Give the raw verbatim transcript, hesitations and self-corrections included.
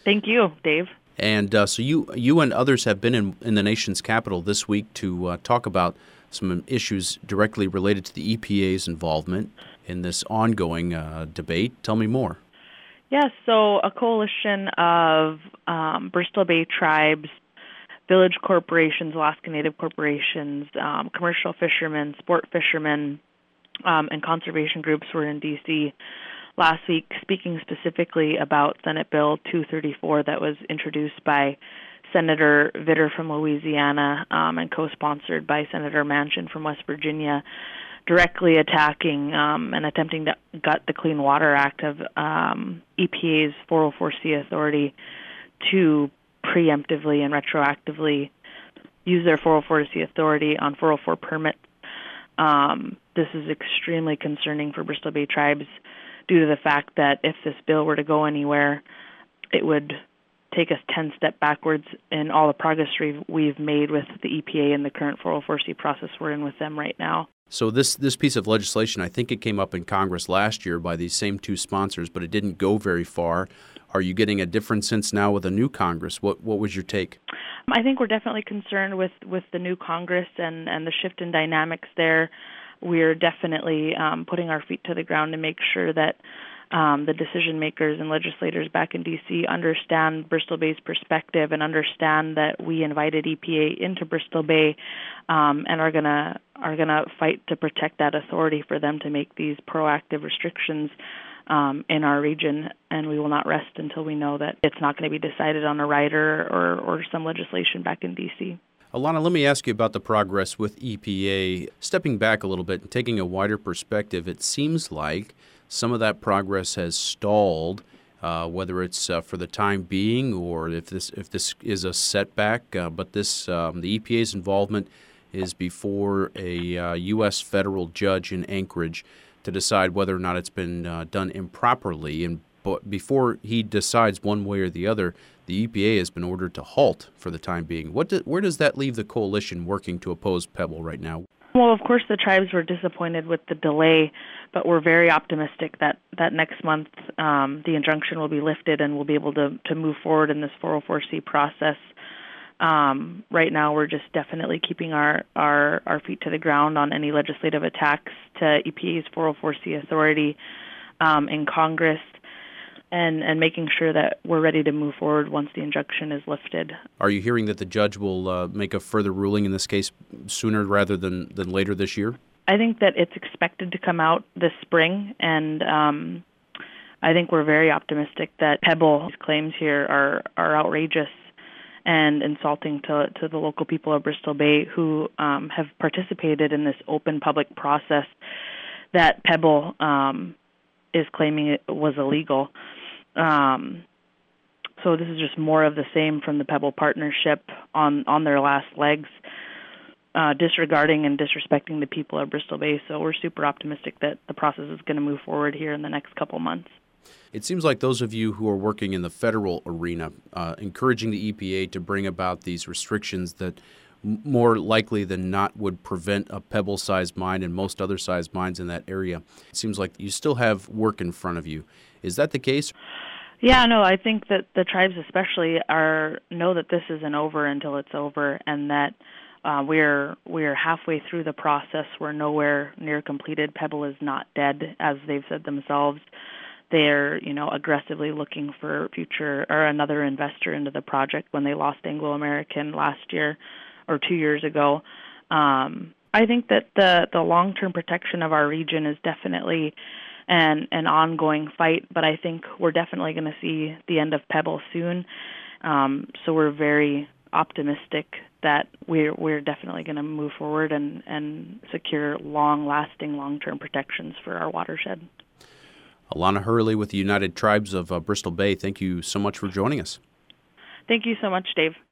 Thank you, Dave. And uh, so you you and others have been in, in the nation's capital this week to uh, talk about some issues directly related to the E P A's involvement in this ongoing uh, debate. Tell me more. Yes, so a coalition of um, Bristol Bay tribes, village corporations, Alaska Native corporations, um, commercial fishermen, sport fishermen, um, and conservation groups were in D C last week speaking specifically about Senate Bill two thirty-four that was introduced by Senator Vitter from Louisiana um, and co-sponsored by Senator Manchin from West Virginia, directly attacking um, and attempting to gut the Clean Water Act of um, E P A's four oh four C authority to preemptively and retroactively use their four oh four C authority on four oh four permits. Um, this is extremely concerning for Bristol Bay tribes due to the fact that if this bill were to go anywhere, it would take us ten steps backwards in all the progress we've, we've made with the E P A and the current four oh four C process we're in with them right now. So this this piece of legislation, I think it came up in Congress last year by these same two sponsors, but it didn't go very far. Are you getting a different sense now with a new Congress? What what was your take? I think we're definitely concerned with, with the new Congress and, and the shift in dynamics there. We're definitely um, putting our feet to the ground to make sure that um, the decision makers and legislators back in D C understand Bristol Bay's perspective and understand that we invited E P A into Bristol Bay um, and are gonna are gonna fight to protect that authority for them to make these proactive restrictions um, in our region. And we will not rest until we know that it's not going to be decided on a rider or, or some legislation back in D C. Alana, let me ask you about the progress with E P A. Stepping back a little bit and taking a wider perspective, it seems like some of that progress has stalled, uh, whether it's uh, for the time being or if this if this is a setback. Uh, but this um, the E P A's involvement is before a uh, U S federal judge in Anchorage to decide whether or not it's been uh, done improperly. And but before he decides one way or the other, the E P A has been ordered to halt for the time being. What do, where does that leave the coalition working to oppose Pebble right now? Well, of course, the tribes were disappointed with the delay, but we're very optimistic that, that next month um, the injunction will be lifted and we'll be able to, to move forward in this four oh four C process. Um, right now, we're just definitely keeping our, our, our feet to the ground on any legislative attacks to E P A's four oh four C authority um, in Congress. And, and making sure that we're ready to move forward once the injunction is lifted. Are you hearing that the judge will uh, make a further ruling in this case sooner rather than, than later this year? I think that it's expected to come out this spring, and um, I think we're very optimistic that Pebble's claims here are, are outrageous and insulting to, to the local people of Bristol Bay who um, have participated in this open public process that Pebble um, is claiming it was illegal. Um, so this is just more of the same from the Pebble partnership on, on their last legs, uh, disregarding and disrespecting the people of Bristol Bay. So we're super optimistic that the process is going to move forward here in the next couple months. It seems like those of you who are working in the federal arena, uh, encouraging the E P A to bring about these restrictions that m- more likely than not would prevent a Pebble-sized mine and most other sized mines in that area. It seems like you still have work in front of you. Is that the case? Yeah, no, I think that the tribes especially are know that this isn't over until it's over, and that uh, we're we're halfway through the process. We're nowhere near completed. Pebble is not dead, as they've said themselves. They're, you know, aggressively looking for future or another investor into the project when they lost Anglo American last year or two years ago. Um, I think that the the long-term protection of our region is definitely and an ongoing fight, but I think we're definitely going to see the end of Pebble soon. Um, so we're very optimistic that we're we're definitely going to move forward and, and secure long-lasting, long-term protections for our watershed. Alana Hurley with the United Tribes of uh, Bristol Bay, thank you so much for joining us. Thank you so much, Dave.